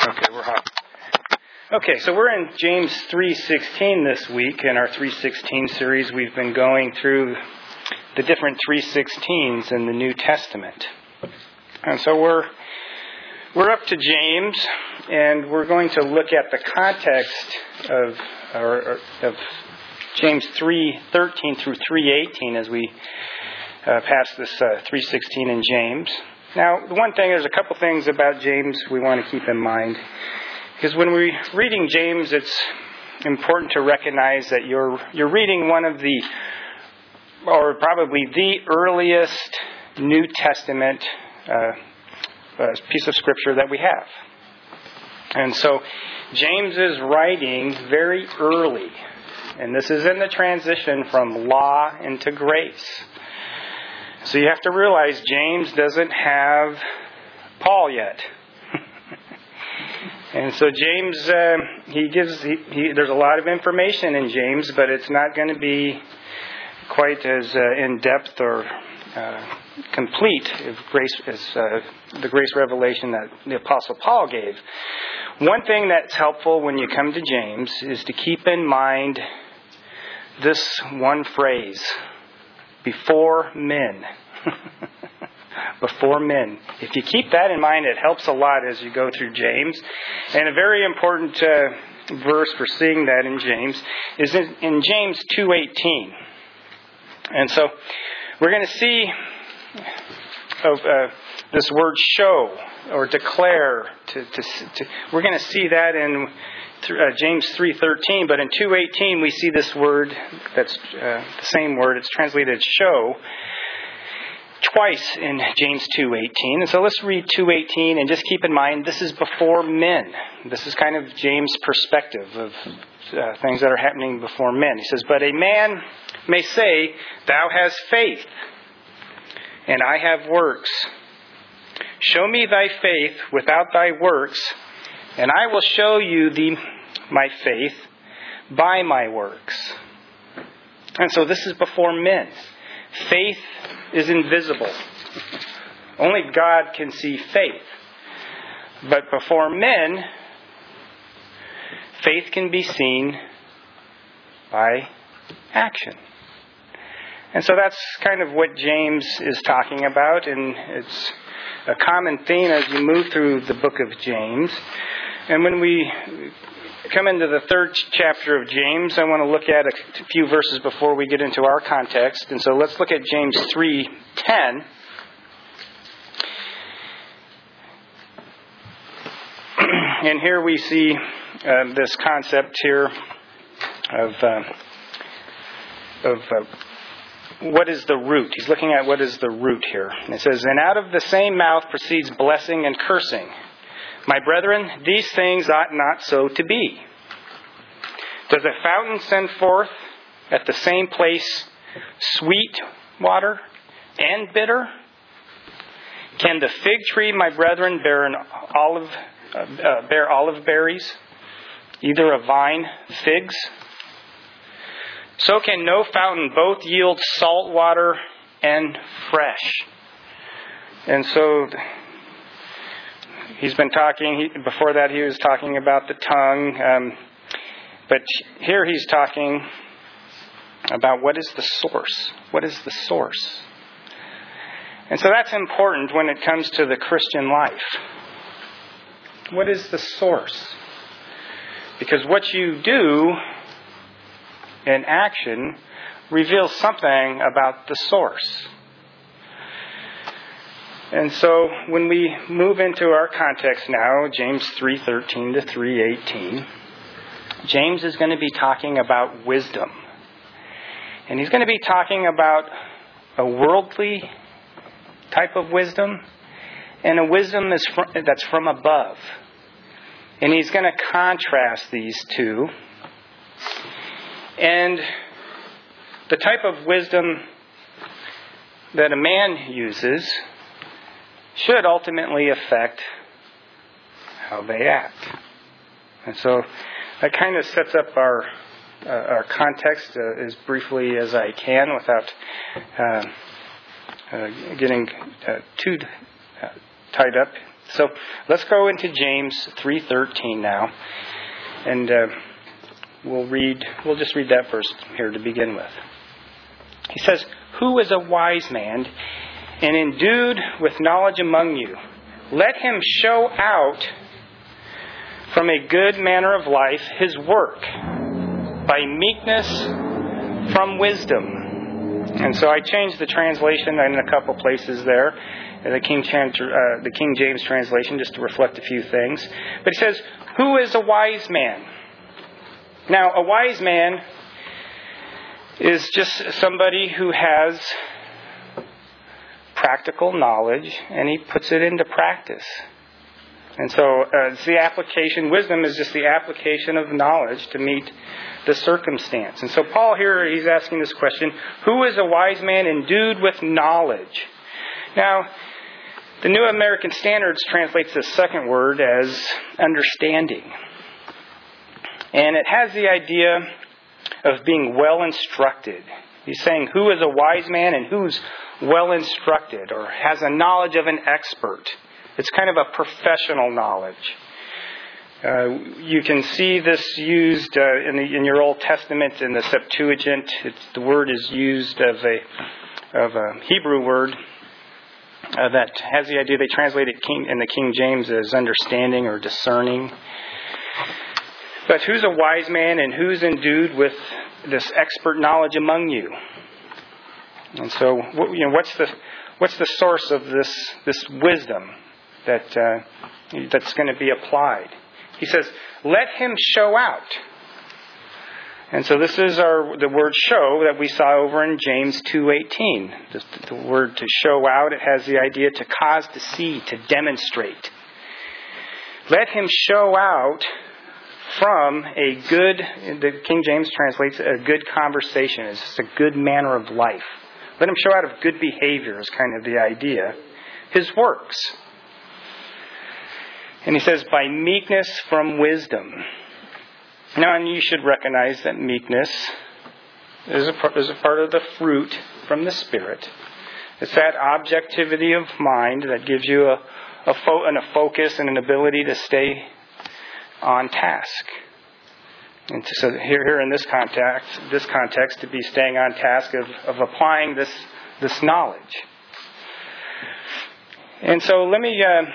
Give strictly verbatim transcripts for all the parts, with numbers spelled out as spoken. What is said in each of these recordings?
Okay, we're hot. Okay, so we're in James three sixteen this week in our three sixteen series. We've been going through the different three sixteens in the New Testament. And so we're we're up to James, and we're going to look at the context of or, or, of James three thirteen through three eighteen as we uh, pass this uh, three sixteen in James. Now, the one thing, there's a couple things about James we want to keep in mind. Because when we're reading James, it's important to recognize that you're you're reading one of the, or probably the earliest New Testament uh, uh, piece of scripture that we have. And so James is writing very early. And this is in the transition from law into grace. So you have to realize James doesn't have Paul yet. And so James, uh, he gives, he, he, there's a lot of information in James, but it's not going to be quite as uh, in-depth or uh, complete as, grace, as uh, the grace revelation that the Apostle Paul gave. One thing that's helpful when you come to James is to keep in mind this one phrase: before men. Before men. If you keep that in mind, it helps a lot as you go through James. And a very important uh, verse for seeing that in James is in, in James two eighteen. And so we're going to see of uh, this word show or declare. To, to, to, we're going to see that in uh, James three thirteen, but in two eighteen we see this word that's uh, the same word. It's translated show twice in James two eighteen. And so let's read two eighteen and just keep in mind this is before men. This is kind of James' perspective of uh, things that are happening before men. He says, "But a man may say, 'Thou hast faith, and I have works. Show me thy faith without thy works, and I will show you the, my faith by my works.'" And so this is before men. Faith is invisible. Only God can see faith. But before men, faith can be seen by action. And so that's kind of what James is talking about, and it's a common theme as you move through the book of James. And when we come into the third chapter of James, I want to look at a few verses before we get into our context. And so let's look at James three ten. And here we see uh, this concept here of uh, of uh, what is the root. He's looking at what is the root here. And it says, "And out of the same mouth proceeds blessing and cursing. My brethren, these things ought not so to be. Does a fountain send forth at the same place sweet water and bitter? Can the fig tree, my brethren, bear an olive, uh, uh, bear olive berries, either a vine figs? So can no fountain both yield salt water and fresh." And so he's been talking, he, before that he was talking about the tongue. Um, but here he's talking about what is the source. What is the source? And so that's important when it comes to the Christian life. What is the source? Because what you do in action reveals something about the source. And so when we move into our context now, James three thirteen to three eighteen, James is going to be talking about wisdom. And he's going to be talking about a worldly type of wisdom and a wisdom that's from, that's from above. And he's going to contrast these two. And the type of wisdom that a man uses should ultimately affect how they act. And so that kind of sets up our uh, our context uh, as briefly as I can without uh, uh, getting uh, too uh, tied up So let's go into James three thirteen now, and uh, we'll read. We'll just read that verse here to begin with. He says, "Who is a wise man and endued with knowledge among you? Let him show out from a good manner of life his work by meekness from wisdom." And so I changed the translation in a couple places there, the King, uh, the King James translation, just to reflect a few things. But it says, "Who is a wise man?" Now, a wise man is just somebody who has practical knowledge and he puts it into practice. And so uh, it's the application. Wisdom is just the application of knowledge to meet the circumstance. And so Paul here, he's asking this question, who is a wise man endued with knowledge? Now, the New American Standards translates this second word as understanding. And it has the idea of being well instructed. He's saying who is a wise man and who's well instructed or has a knowledge of an expert. It's kind of a professional knowledge. Uh, you can see this used uh, in, the, in your Old Testament in the Septuagint. It's, the word is used of a of a Hebrew word uh, that has the idea. They translate it King, in the King James as understanding or discerning. But who's a wise man and who's endued with this expert knowledge among you? And so, you know, what's the what's the source of this this wisdom that uh, that's going to be applied? He says, "Let him show out." And so this is our the word "show" that we saw over in James two eighteen. The, the word to show out, it has the idea to cause to see, to demonstrate. Let him show out from a good, the King James translates a good conversation. It's just a good manner of life. Let him show out of good behavior is kind of the idea. His works. And he says, by meekness from wisdom. Now, and you should recognize that meekness is a, is a part of the fruit from the Spirit. It's that objectivity of mind that gives you a, a, fo- and a focus and an ability to stay on task. And so here, here in this context, this context, to be staying on task of, of applying this this knowledge. And so let me. Uh,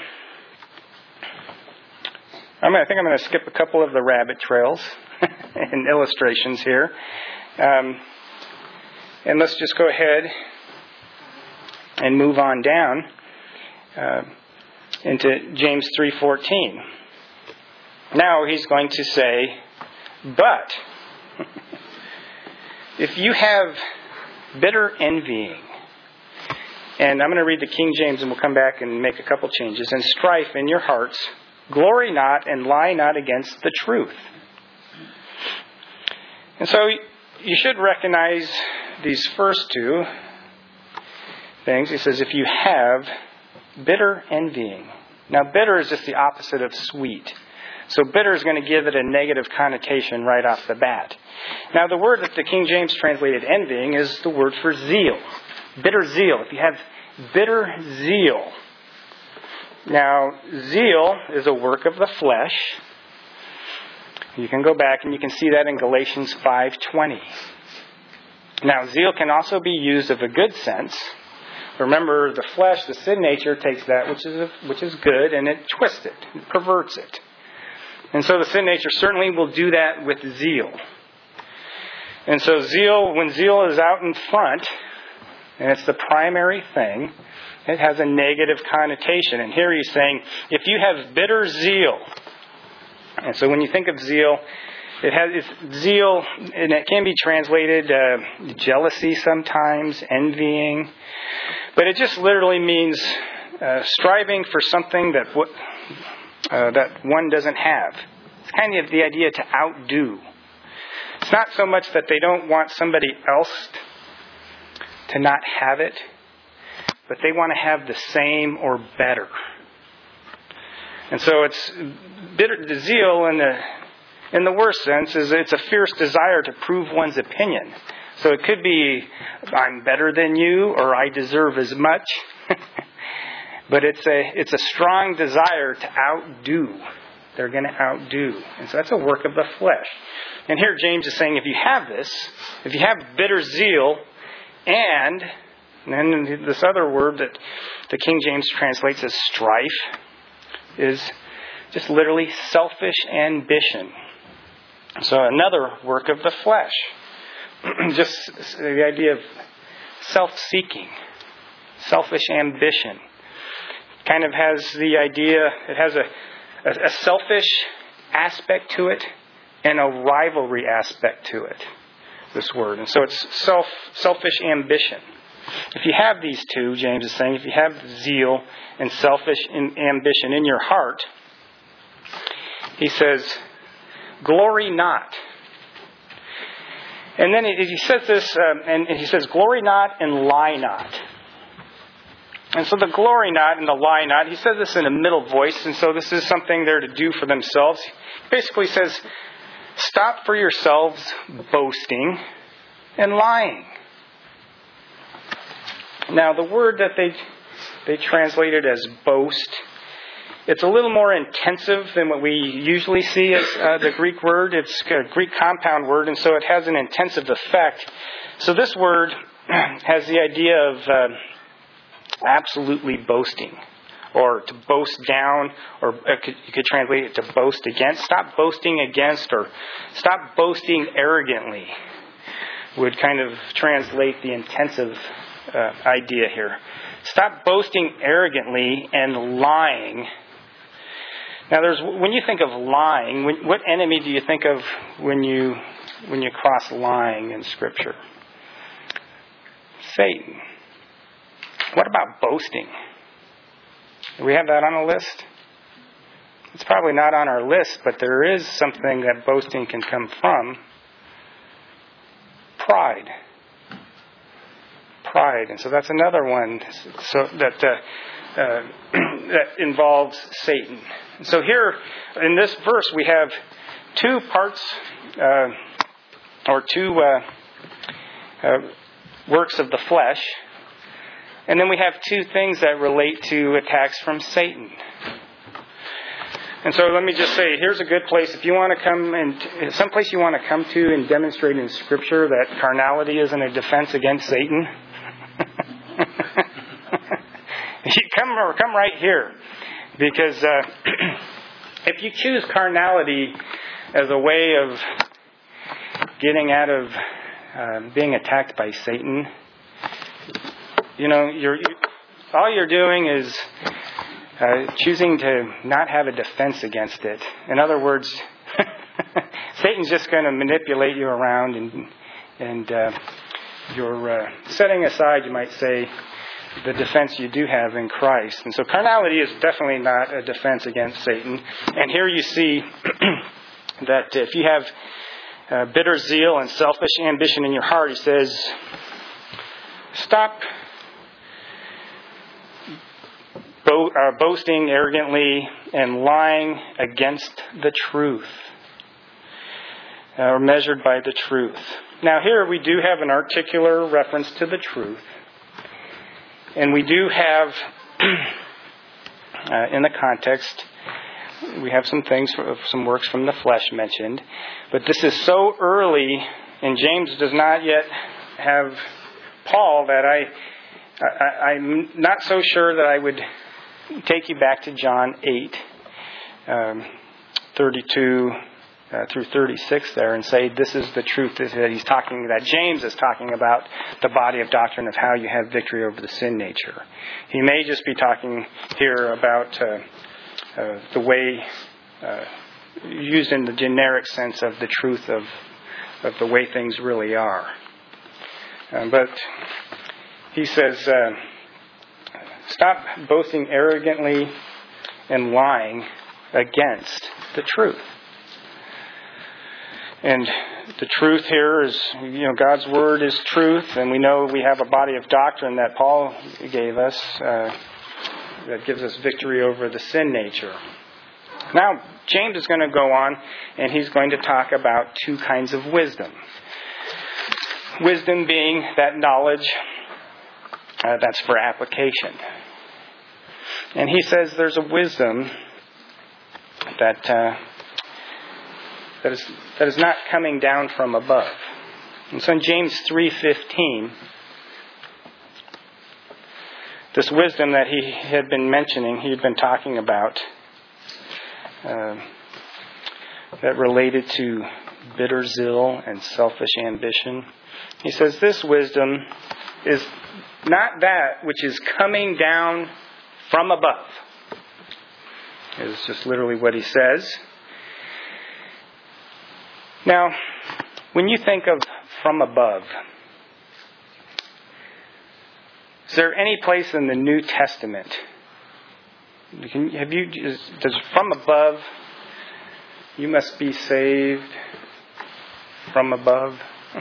I'm, I think I'm going to skip a couple of the rabbit trails and illustrations here, um, and let's just go ahead and move on down uh, into James three fourteen. Now he's going to say, "But if you have bitter envying," and I'm going to read the King James and we'll come back and make a couple changes, "and strife in your hearts, glory not and lie not against the truth." And so you should recognize these first two things. He says, if you have bitter envying. Now, bitter is just the opposite of sweet. So bitter is going to give it a negative connotation right off the bat. Now, the word that the King James translated envying is the word for zeal. Bitter zeal. If you have bitter zeal. Now, zeal is a work of the flesh. You can go back and you can see that in Galatians five twenty. Now, zeal can also be used of a good sense. Remember, the flesh, the sin nature, takes that which is which is good and it twists it, it perverts it. And so the sin nature certainly will do that with zeal. And so zeal, when zeal is out in front, and it's the primary thing, it has a negative connotation. And here he's saying, if you have bitter zeal, and so when you think of zeal, it has it's zeal, and it can be translated uh, jealousy sometimes, envying, but it just literally means uh, striving for something that what. Uh, that one doesn't have. It's kind of the idea to outdo. It's not so much that they don't want somebody else to not have it, but they want to have the same or better. And so it's bitter, the zeal in the in the worst sense is it's a fierce desire to prove one's opinion. So it could be, I'm better than you, or I deserve as much. But it's a it's a strong desire to outdo. They're going to outdo. And so that's a work of the flesh. And here James is saying if you have this, if you have bitter zeal and, and then this other word that the King James translates as strife is just literally selfish ambition. So another work of the flesh. Just the idea of self-seeking, selfish ambition. Kind of has the idea, it has a, a, a selfish aspect to it and a rivalry aspect to it, this word. And so it's self selfish ambition. If you have these two, James is saying, if you have zeal and selfish ambition in your heart, he says, glory not. And then he says this, um, and he says, glory not and lie not. And so the glory not and the lie not, he says this in a middle voice, and so this is something they're to do for themselves. He basically says, stop for yourselves boasting and lying. Now the word that they they translated as boast, it's a little more intensive than what we usually see as uh, the Greek word. It's a Greek compound word, and so it has an intensive effect. So this word has the idea of uh, absolutely boasting, or to boast down, or you could translate it to boast against. Stop boasting against, or stop boasting arrogantly would kind of translate the intensive uh, idea here. Stop boasting arrogantly and lying. Now, there's when you think of lying, when, what enemy do you think of when you when you cross lying in Scripture? Satan. What about boasting? Do we have that on a list? It's probably not on our list, but there is something that boasting can come from. Pride. Pride. And so that's another one so that uh, uh, that involves Satan. And so here in this verse we have two parts uh, or two uh, uh, works of the flesh. And then we have two things that relate to attacks from Satan. And so let me just say, here's a good place. If you want to come and someplace you want to come to and demonstrate in Scripture that carnality isn't a defense against Satan, you come or come right here. Because uh, if you choose carnality as a way of getting out of uh, being attacked by Satan, you know, you're you, all you're doing is uh, choosing to not have a defense against it. In other words, Satan's just going to manipulate you around, and and uh, you're uh, setting aside, you might say, the defense you do have in Christ. And so carnality is definitely not a defense against Satan. And here you see that if you have uh, bitter zeal and selfish ambition in your heart, he says, stop bo- uh, boasting arrogantly and lying against the truth, or uh, measured by the truth. Now here we do have an articular reference to the truth. And we do have, uh, in the context, we have some things, some works from the flesh mentioned. But this is so early, and James does not yet have Paul, that I, I, I'm not so sure that I would take you back to John eight, um, thirty-two uh, through thirty-six there, and say this is the truth that he's talking, that James is talking about the body of doctrine of how you have victory over the sin nature. He may just be talking here about uh, uh, the way uh, used in the generic sense of the truth of of the way things really are. Uh, but he says, uh, stop boasting arrogantly and lying against the truth. And the truth here is, you know, God's Word is truth, and we know we have a body of doctrine that Paul gave us uh, that gives us victory over the sin nature. Now, James is going to go on, and he's going to talk about two kinds of wisdom. Wisdom being that knowledge uh, that's for application. And he says there's a wisdom that uh, that is that is not coming down from above. And so in James three fifteen, this wisdom that he had been mentioning, he had been talking about, uh, that related to bitter zeal and selfish ambition. He says this wisdom is not that which is coming down from above. Is just literally what he says. Now, when you think of from above, is there any place in the New Testament? Can, have you does from above? You must be saved from above.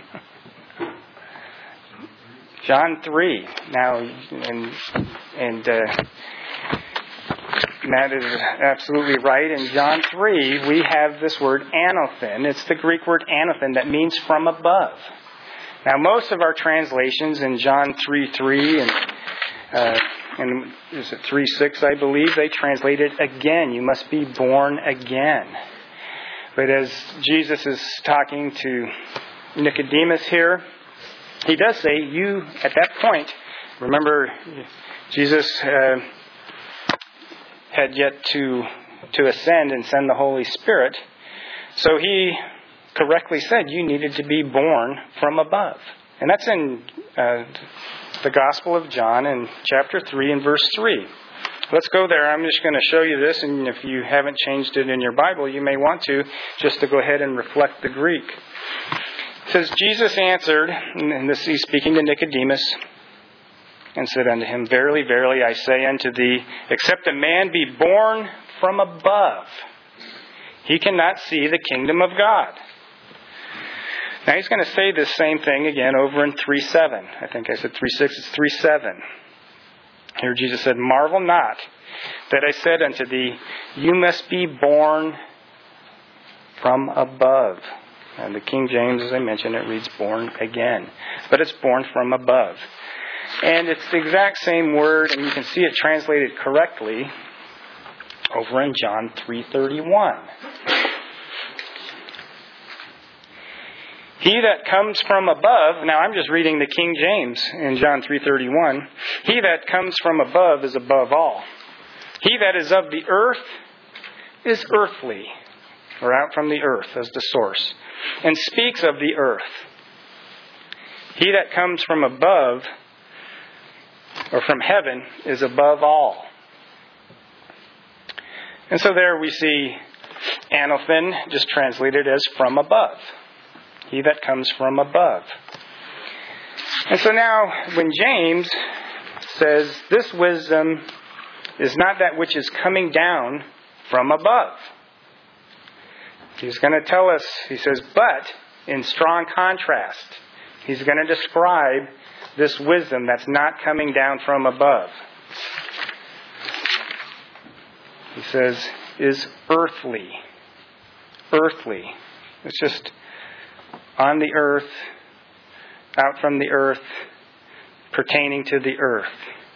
John three. Now, and and uh, Matt is absolutely right. In John three, we have this word anothen. It's the Greek word anothen that means from above. Now, most of our translations in John three three and uh, and is it three six, I believe, they translate it again. You must be born again. But as Jesus is talking to Nicodemus here, he does say, you, at that point, remember, Jesus uh, had yet to to ascend and send the Holy Spirit. So he correctly said you needed to be born from above. And that's in uh, the Gospel of John in chapter three and verse three. Let's go there. I'm just going to show you this, and if you haven't changed it in your Bible, you may want to, just to go ahead and reflect the Greek. It says, Jesus answered, and this he's speaking to Nicodemus, and said unto him, Verily, verily, I say unto thee, except a man be born from above, he cannot see the kingdom of God. Now he's going to say this same thing again over in three seven. I think I said three six, it's three seven. Here Jesus said, Marvel not that I said unto thee, you must be born from above. And the King James, as I mentioned, it reads born again. But it's born from above. And it's the exact same word, and you can see it translated correctly over in John three thirty-one. He that comes from above, now I'm just reading the King James in John three thirty-one. He that comes from above is above all. He that is of the earth is earthly, or out from the earth as the source, and speaks of the earth. He that comes from above, or from heaven, is above all. And so there we see anothen, just translated as from above. He that comes from above. And so now, when James says, this wisdom is not that which is coming down from above. He's going to tell us, he says, but in strong contrast, he's going to describe this wisdom that's not coming down from above. He says, is earthly. Earthly. It's just on the earth, out from the earth, pertaining to the earth.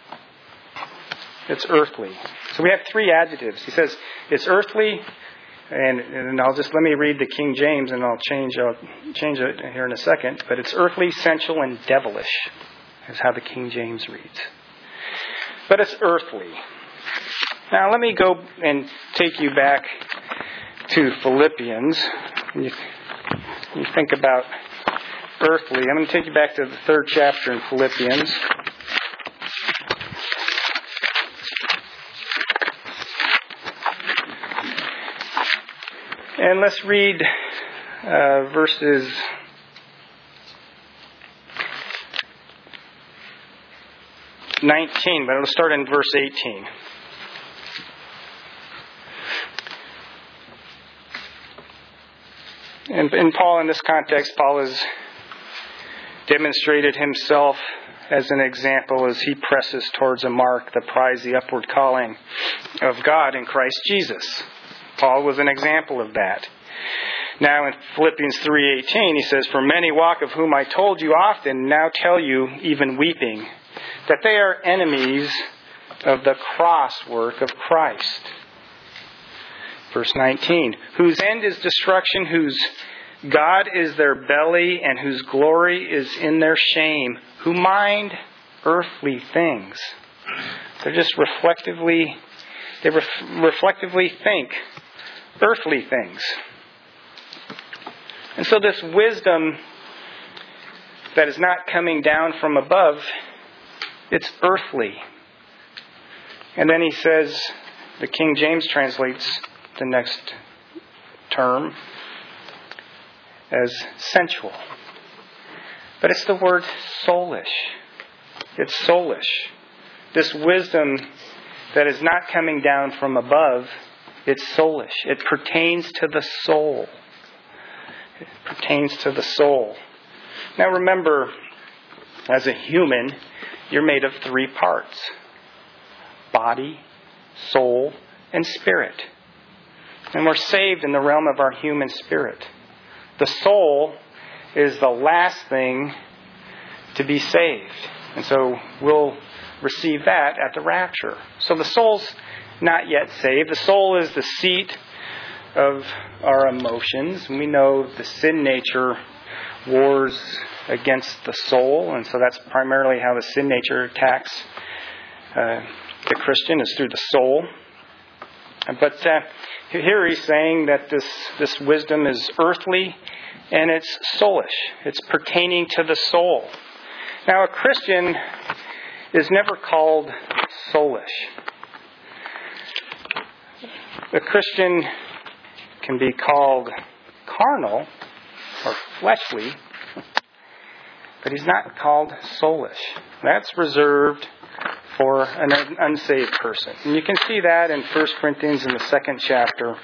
It's earthly. So we have three adjectives. He says, it's earthly, and, and I'll just, let me read the King James, and I'll change, I'll change it here in a second. But it's earthly, sensual, and devilish, is how the King James reads. But it's earthly. Now let me go and take you back to Philippians. You, you think about earthly. I'm going to take you back to the third chapter in Philippians. And let's read uh, verses nineteen, but it'll start in verse eighteen. And, and Paul, in this context, Paul has demonstrated himself as an example as he presses towards a mark, the prize, the upward calling of God in Christ Jesus. Paul was an example of that. Now in Philippians three eighteen, he says, For many walk, of whom I told you often, now tell you, even weeping, that they are enemies of the cross work of Christ. Verse nineteen, whose end is destruction, whose God is their belly, and whose glory is in their shame, who mind earthly things. They're just reflectively, they ref, reflectively think earthly things. And so this wisdom that is not coming down from above, it's earthly. And then he says, the King James translates the next term as sensual. But it's the word soulish. It's soulish. This wisdom that is not coming down from above, it's soulish. It pertains to the soul. It pertains to the soul. Now remember, as a human, you're made of three parts: body, soul, and spirit. And we're saved in the realm of our human spirit. The soul is the last thing to be saved. And so we'll receive that at the rapture. So the soul's not yet saved. The soul is the seat of our emotions. We know the sin nature wars against the soul, and so that's primarily how the sin nature attacks uh, the Christian, is through the soul. But uh, here he's saying that this, this wisdom is earthly and it's soulish. It's pertaining to the soul. Now, a Christian is never called soulish. A Christian can be called carnal or fleshly, but he's not called soulish. That's reserved for an unsaved person. And you can see that in First Corinthians in the second chapter,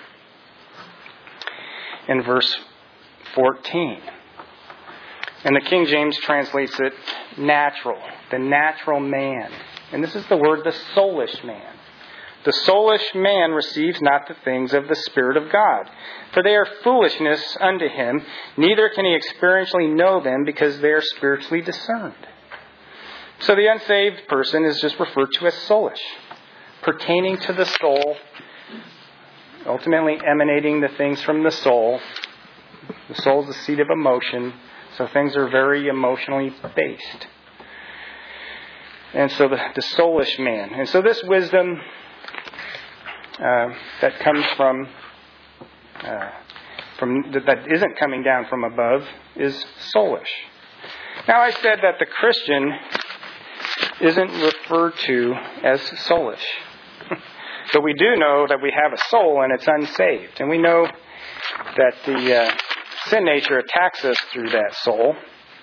in verse fourteen. And the King James translates it natural, the natural man. And this is the word, the soulish man. The soulish man receives not the things of the Spirit of God, for they are foolishness unto him, neither can he experientially know them, because they are spiritually discerned. So the unsaved person is just referred to as soulish, pertaining to the soul, ultimately emanating the things from the soul. The soul is the seat of emotion, so things are very emotionally based. And so the, the soulish man. And so this wisdom uh, that comes from, uh, from that isn't coming down from above is soulish. Now, I said that the Christian isn't referred to as soulish. But we do know that we have a soul and it's unsaved. And we know that the uh, sin nature attacks us through that soul.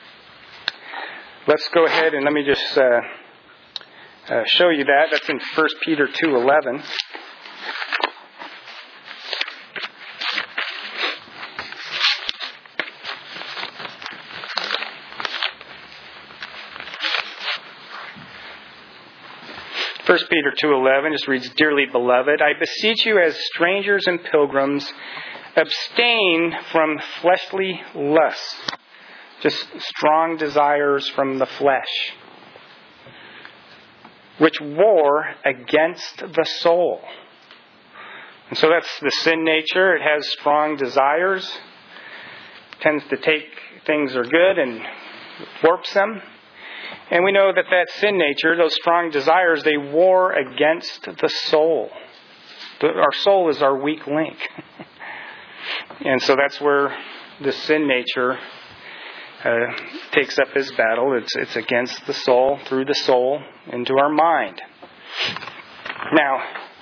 Let's go ahead and let me just uh, uh, show you that. That's in First Peter two eleven. First Peter two eleven just reads, "Dearly beloved, I beseech you as strangers and pilgrims, abstain from fleshly lusts," just strong desires from the flesh, "which war against the soul." And so that's the sin nature. It has strong desires, tends to take things that are good and warps them. And we know that that sin nature, those strong desires, they war against the soul. The, our soul is our weak link. And so that's where the sin nature uh, takes up his battle. It's, it's against the soul, through the soul, into our mind. Now,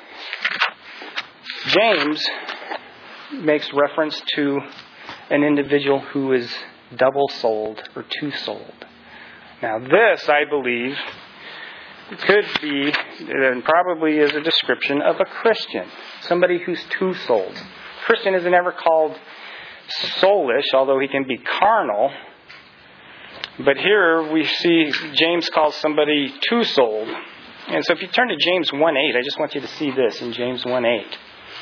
James makes reference to an individual who is double-souled or two-souled. Now this, I believe, could be, and probably is a description of a Christian. Somebody who's two-souled. Christian isn't ever called soulish, although he can be carnal. But here we see James calls somebody two-souled. And so if you turn to James one eight, I just want you to see this in James one eight.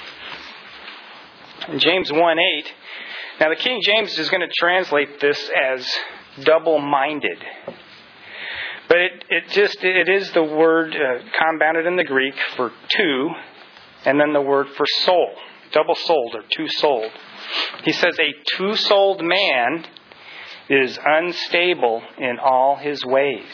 In James one eight, now the King James is going to translate this as double-minded. But it, it just, it is the word uh, compounded in the Greek for two, and then the word for soul. Double-souled or two-souled. He says a two-souled man is unstable in all his ways.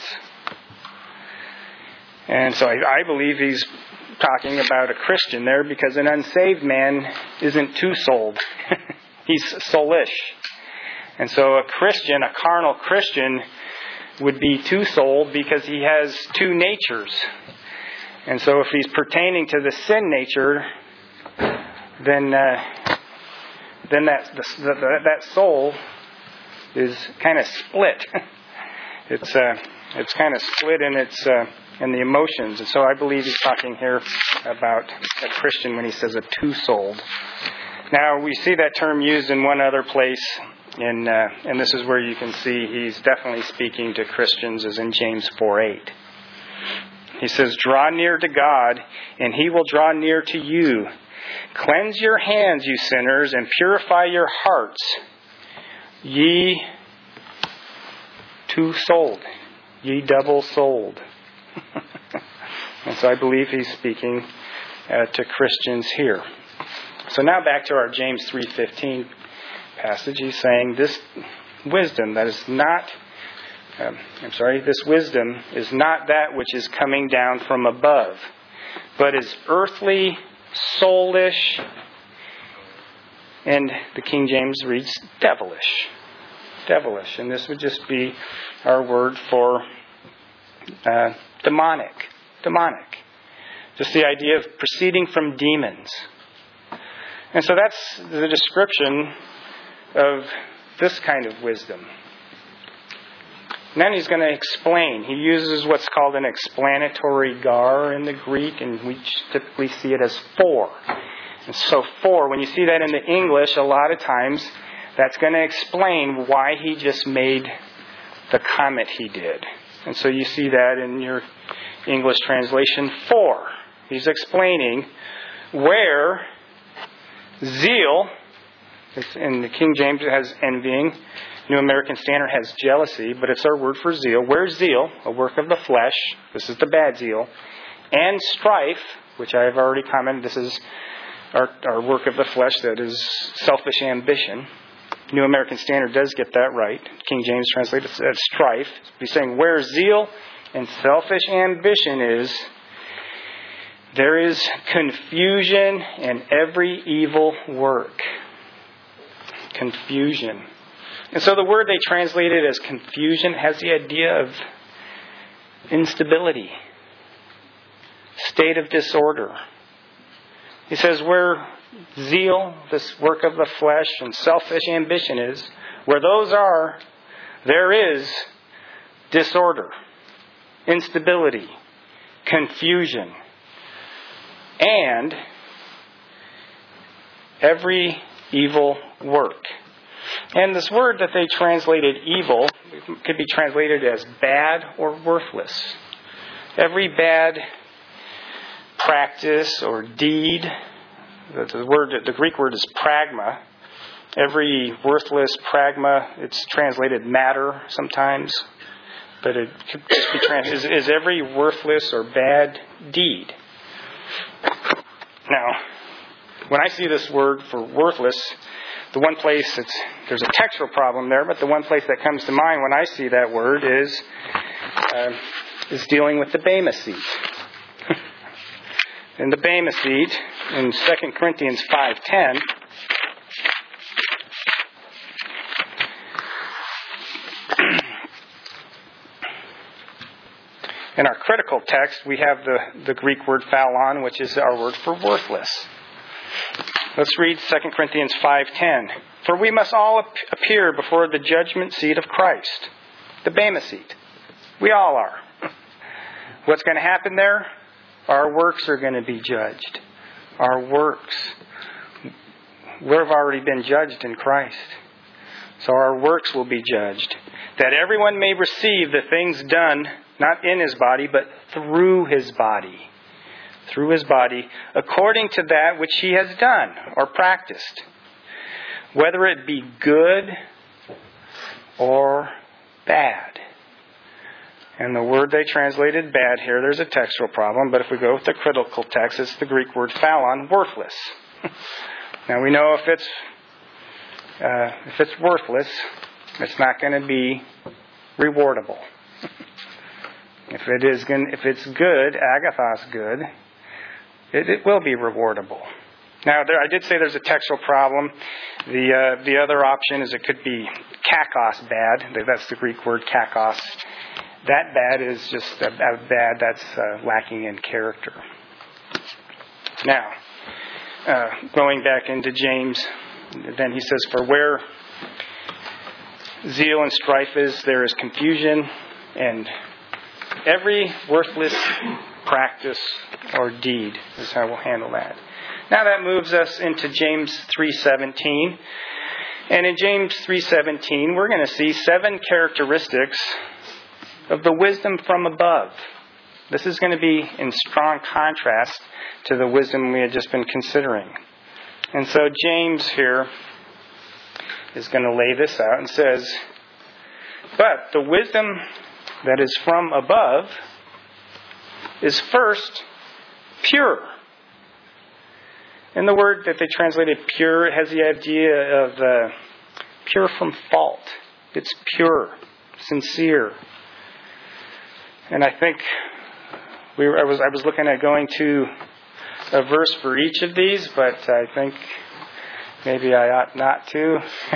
And so I, I believe he's talking about a Christian there, because an unsaved man isn't two-souled. He's soulish. And so a Christian, a carnal Christian, would be two-souled because he has two natures. And so if he's pertaining to the sin nature, then uh, then that the, the, that soul is kind of split. It's uh, it's kind of split in its uh, in the emotions. And so I believe he's talking here about a Christian when he says a two-souled. Now we see that term used in one other place. In, uh, and this is where you can see he's definitely speaking to Christians, as in James four eight. He says, "Draw near to God, and He will draw near to you. Cleanse your hands, you sinners, and purify your hearts, ye two-souled, ye double-souled." And so I believe he's speaking uh, to Christians here. So now back to our James three fifteen passage. He's saying this wisdom that is not, um, I'm sorry, this wisdom is not that which is coming down from above, but is earthly, soulish, and the King James reads devilish. Devilish. And this would just be our word for uh, demonic. Demonic. Just the idea of proceeding from demons. And so that's the description of this kind of wisdom. And then he's going to explain. He uses what's called an explanatory gar in the Greek, and we typically see it as for. And so for, when you see that in the English, a lot of times that's going to explain why he just made the comment he did. And so you see that in your English translation, for. He's explaining where zeal, it's in the King James it has envying, New American Standard has jealousy, but it's our word for zeal. Where's zeal? A work of the flesh. This is the bad zeal. And strife, which I have already commented, this is our, our work of the flesh, that is selfish ambition. New American Standard does get that right. King James translates it as strife. He's saying where zeal and selfish ambition is, there is confusion and every evil work. Confusion. And so the word they translated as confusion has the idea of instability, state of disorder. He says where zeal, this work of the flesh, and selfish ambition is, where those are, there is disorder, instability, confusion, and every evil work. And this word that they translated evil could be translated as bad or worthless. Every bad practice or deed, the word, the Greek word is pragma. Every worthless pragma, it's translated matter sometimes, but it could just be translated is, is every worthless or bad deed. Now, when I see this word for worthless, the one place it's there's a textual problem there, but the one place that comes to mind when I see that word is uh, is dealing with the Bema seat. In the Bema seat, in Second Corinthians five ten, in our critical text, we have the, the Greek word phalon, which is our word for worthless. Let's read Second Corinthians five ten. For we must all appear before the judgment seat of Christ, the Bema seat. We all are. What's going to happen there? Our works are going to be judged. Our works. We've already been judged in Christ. So our works will be judged. That everyone may receive the things done, not in his body, but through his body. Through his body, according to that which he has done or practiced. Whether it be good or bad. And the word they translated bad here, there's a textual problem, but if we go with the critical text, it's the Greek word phallon, worthless. Now we know if it's uh, if it's worthless, it's not going to be rewardable. If it is going, if it's good, agathos good, it, it will be rewardable. Now, there, I did say there's a textual problem. The uh, the other option is it could be kakos bad. That's the Greek word kakos. That bad is just a, a bad that's uh, lacking in character. Now, uh, going back into James, then he says, "For where zeal and strife is, there is confusion, and every worthless practice or deed," is how we'll handle that. Now that moves us into James three seventeen. And in James three seventeen, we're going to see seven characteristics of the wisdom from above. This is going to be in strong contrast to the wisdom we had just been considering. And so James here is going to lay this out and says, "But the wisdom that is from above is first pure." And the word that they translated pure has the idea of uh, pure from fault. It's pure, sincere. And I think we were, I was I was looking at going to a verse for each of these, but I think maybe I ought not to.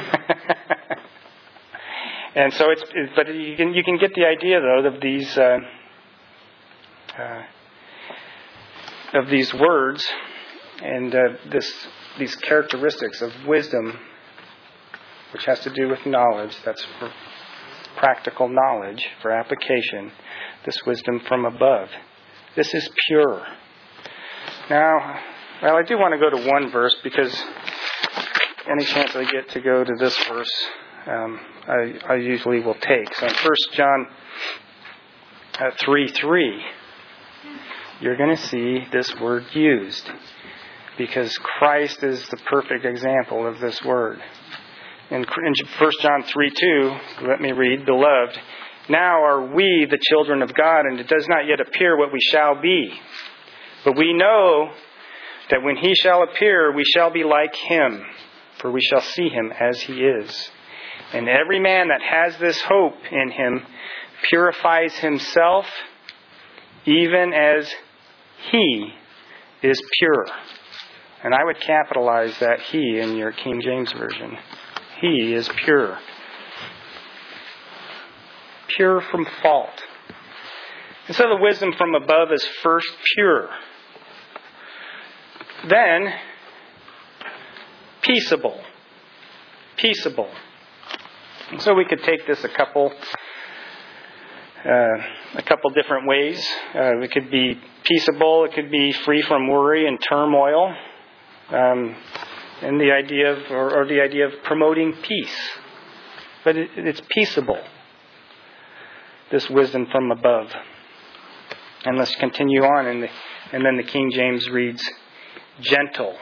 And so it's, but you can you can get the idea though of these uh, uh, of these words. And uh, this, these characteristics of wisdom, which has to do with knowledge, that's for practical knowledge, for application, this wisdom from above. This is pure. Now, well, I do want to go to one verse because any chance I get to go to this verse, um, I, I usually will take. So in First John uh, three three, you're going to see this word used, because Christ is the perfect example of this word. In First John three two, let me read, "Beloved, now are we the children of God, and it does not yet appear what we shall be. But we know that when He shall appear, we shall be like Him, for we shall see Him as He is. And every man that has this hope in Him purifies himself, even as He is pure." And I would capitalize that "He" in your King James Version. He is pure. Pure from fault. And so the wisdom from above is first pure. Then, peaceable. Peaceable. And so we could take this a couple uh, a couple different ways. Uh, it could be peaceable. It could be free from worry and turmoil. Um, and the idea of, or, or the idea of promoting peace. But it, it's peaceable. This wisdom from above. And let's continue on. And, the, and then the King James reads, gentle.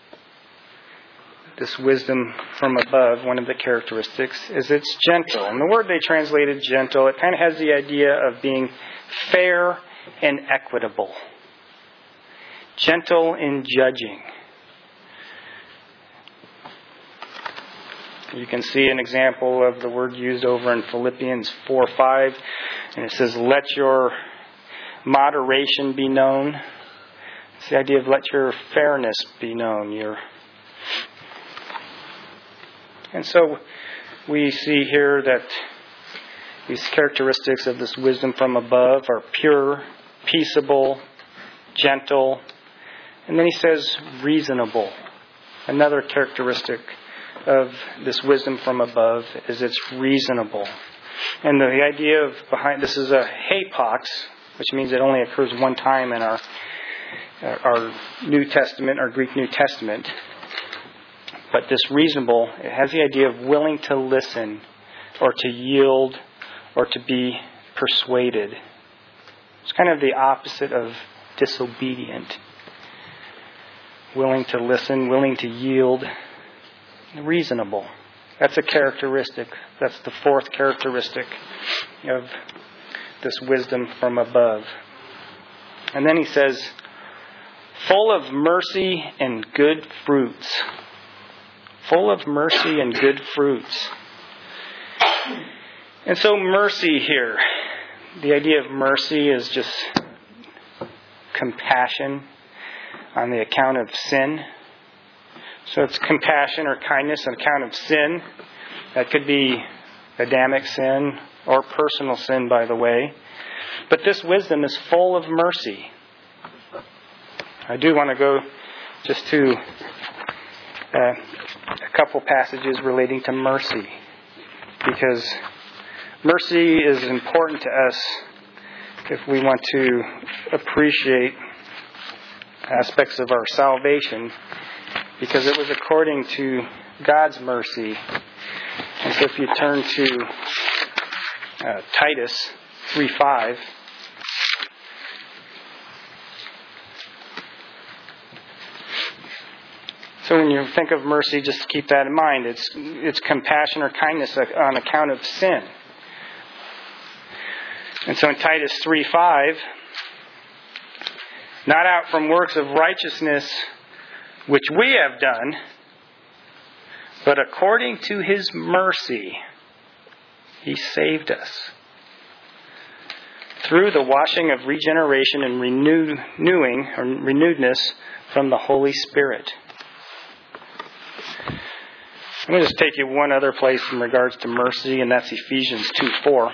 This wisdom from above, one of the characteristics is it's gentle. And the word they translated gentle, it kind of has the idea of being fair and equitable. Gentle in judging. You can see an example of the word used over in Philippians four five. And it says, let your moderation be known. It's the idea of let your fairness be known. Your And so we see here that these characteristics of this wisdom from above are pure, peaceable, gentle. And then he says reasonable. Another characteristic of this wisdom from above is it's reasonable. And the, the idea of behind this is a hapax, which means it only occurs one time in our our New Testament, our Greek New Testament. But this reasonable, it has the idea of willing to listen or to yield or to be persuaded. It's kind of the opposite of disobedient. Willing to listen, willing to yield. Reasonable. That's a characteristic. That's the fourth characteristic of this wisdom from above. And then he says, full of mercy and good fruits. Full of mercy and good fruits. And so mercy here, the idea of mercy is just compassion on the account of sin. So it's compassion or kindness on account of sin. That could be Adamic sin or personal sin, by the way. But this wisdom is full of mercy. I do want to go just to uh, a couple passages relating to mercy, because mercy is important to us if we want to appreciate aspects of our salvation, because it was according to God's mercy. And so if you turn to uh, Titus three five, so when you think of mercy, just keep that in mind. It's it's compassion or kindness on account of sin. And so in Titus three five, not out from works of righteousness which we have done, but according to His mercy, He saved us through the washing of regeneration and renewing or renewedness from the Holy Spirit. I'm going to just take you one other place in regards to mercy, and that's Ephesians two four.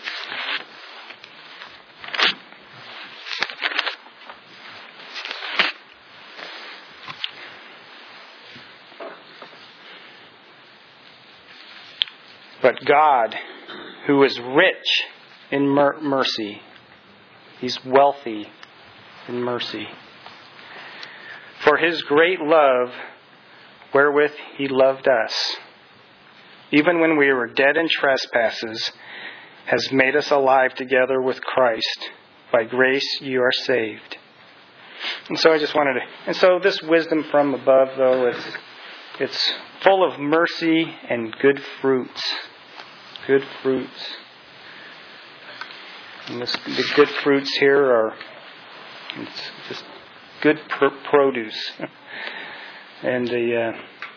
But God, who is rich in mer- mercy, He's wealthy in mercy. For His great love, wherewith He loved us, even when we were dead in trespasses, has made us alive together with Christ. By grace you are saved. And so I just wanted to... And so this wisdom from above, though, it's, it's full of mercy and good fruits. Good fruits. And this, the good fruits here are it's just good pr- produce. And the uh,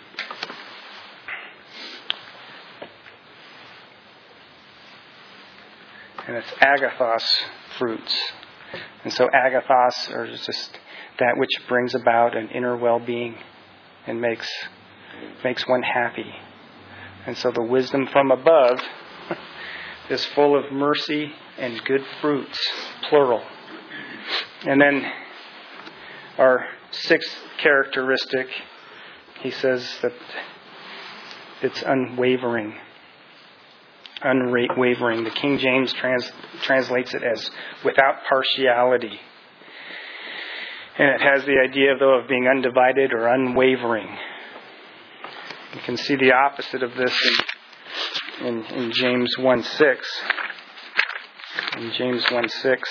and it's agathos fruits. And so agathos are just that which brings about an inner well-being and makes makes one happy. And so the wisdom from above is full of mercy and good fruits, plural. And then our sixth characteristic, he says that it's unwavering. Unwavering. The King James trans, translates it as without partiality. And it has the idea, though, of being undivided or unwavering. You can see the opposite of this in, in, in James one six. In James one six.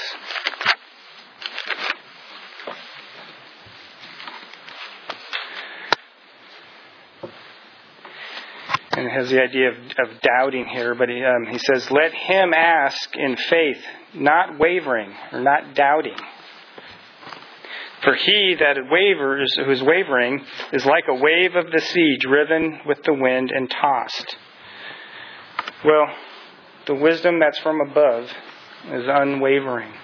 And it has the idea of, of doubting here, but he, um, he says, let him ask in faith, not wavering or not doubting. For he that wavers, who is wavering, is like a wave of the sea, driven with the wind and tossed. Well, the wisdom that's from above is unwavering.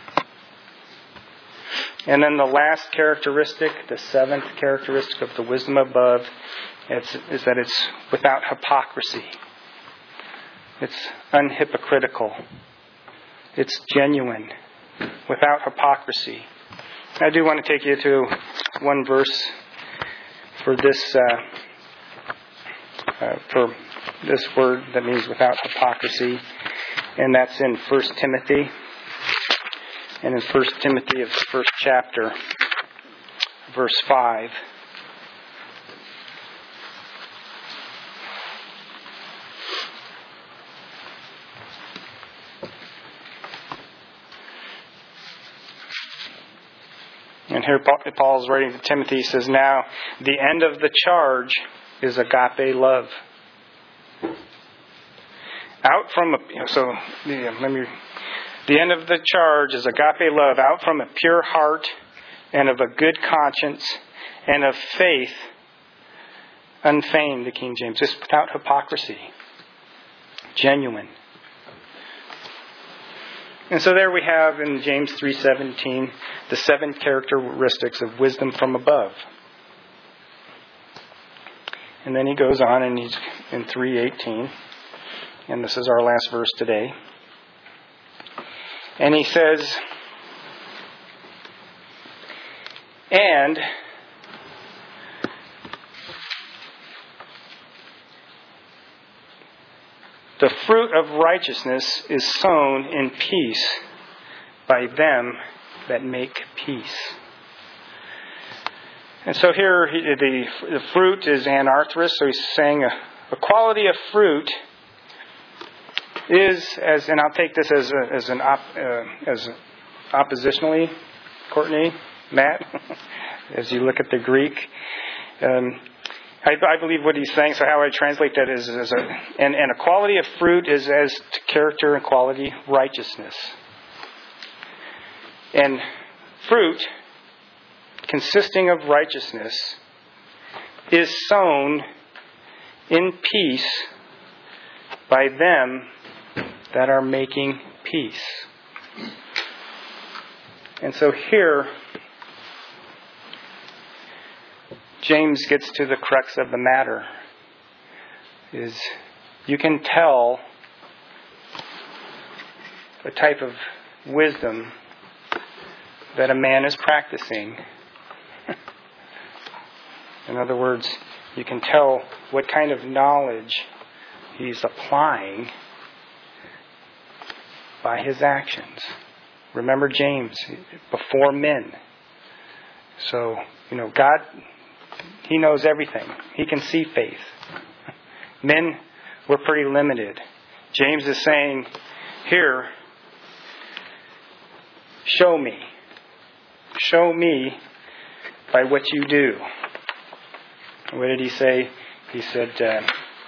And then the last characteristic, the seventh characteristic of the wisdom above, it's, is that it's without hypocrisy. It's unhypocritical. It's genuine, without hypocrisy. I do want to take you to one verse for this uh, uh, for this word that means without hypocrisy, and that's in First Timothy. And in First Timothy of the first chapter, verse five. And here Paul is writing to Timothy. He says, now, the end of the charge is agape love. Out from, a, so yeah, let me The end of the charge is agape love out from a pure heart and of a good conscience and of faith, unfeigned, the King James, just without hypocrisy. Genuine. And so there we have in James three seventeen the seven characteristics of wisdom from above. And then he goes on and he's in three eighteen, and this is our last verse today. And he says, and the fruit of righteousness is sown in peace by them that make peace. And so here he, the, the fruit is anarthrous, so he's saying a, a quality of fruit is, as, and I'll take this as a, as an op, uh, as oppositionally, Courtney, Matt, as you look at the Greek. Um, I, I believe what he's saying, so how I translate that is, is a, and, and a quality of fruit is as to character and quality righteousness. And fruit, consisting of righteousness, is sown in peace by them that are making peace. And so here, James gets to the crux of the matter. Is you can tell the type of wisdom that a man is practicing. In other words, you can tell what kind of knowledge he's applying by his actions. Remember James, before men. So, you know, God, He knows everything. He can see faith. Men, we're pretty limited. James is saying, here, show me. Show me by what you do. What did he say? He said, uh,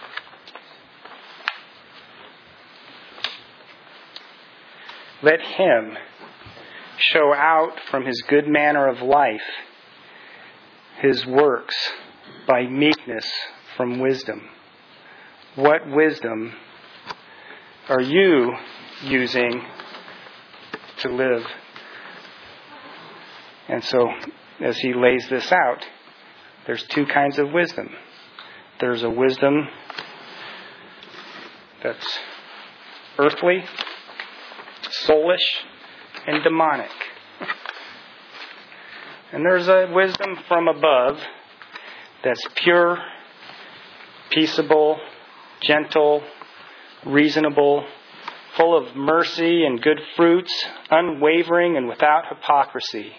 let him show out from his good manner of life his works by meekness from wisdom. What wisdom are you using to live? And so, as he lays this out, there's two kinds of wisdom. There's a wisdom that's earthly, soulish, and demonic. And there's a wisdom from above that's pure, peaceable, gentle, reasonable, full of mercy and good fruits, unwavering and without hypocrisy.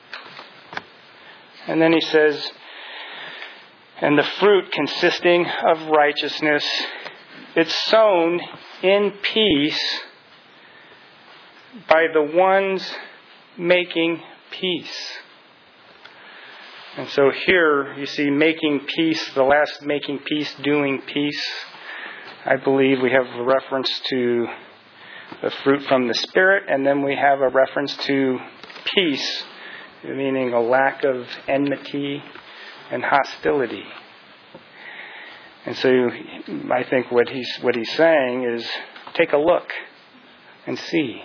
And then he says, and the fruit consisting of righteousness, it's sown in peace by the ones making peace. And so here you see making peace, the last making peace, doing peace. I believe we have a reference to the fruit from the Spirit, and then we have a reference to peace, meaning a lack of enmity and hostility. And so I think what he's what he's saying is take a look and see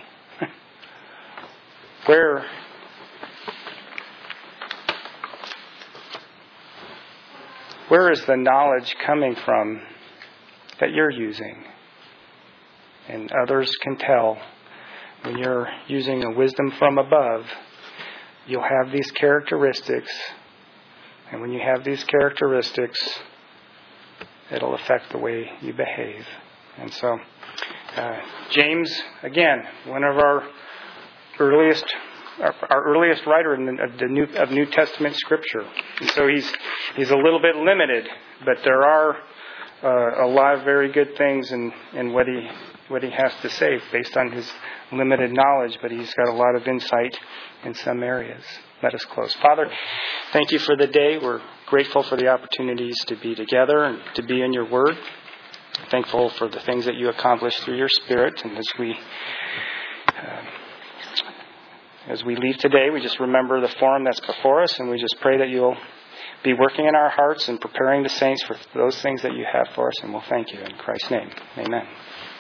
where Where is the knowledge coming from that you're using? And others can tell when you're using a wisdom from above, you'll have these characteristics. And when you have these characteristics, it'll affect the way you behave. And so, uh, James, again, one of our earliest Our, our earliest writer in the, of the New of New Testament Scripture, and so he's he's a little bit limited, but there are uh, a lot of very good things in, in what he what he has to say based on his limited knowledge. But he's got a lot of insight in some areas. Let us close. Father, thank you for the day. We're grateful for the opportunities to be together and to be in your Word. Thankful for the things that you accomplish through your Spirit, and as we Uh, as we leave today, we just remember the forum that's before us, and we just pray that you'll be working in our hearts and preparing the saints for those things that you have for us, and we'll thank you in Christ's name. Amen.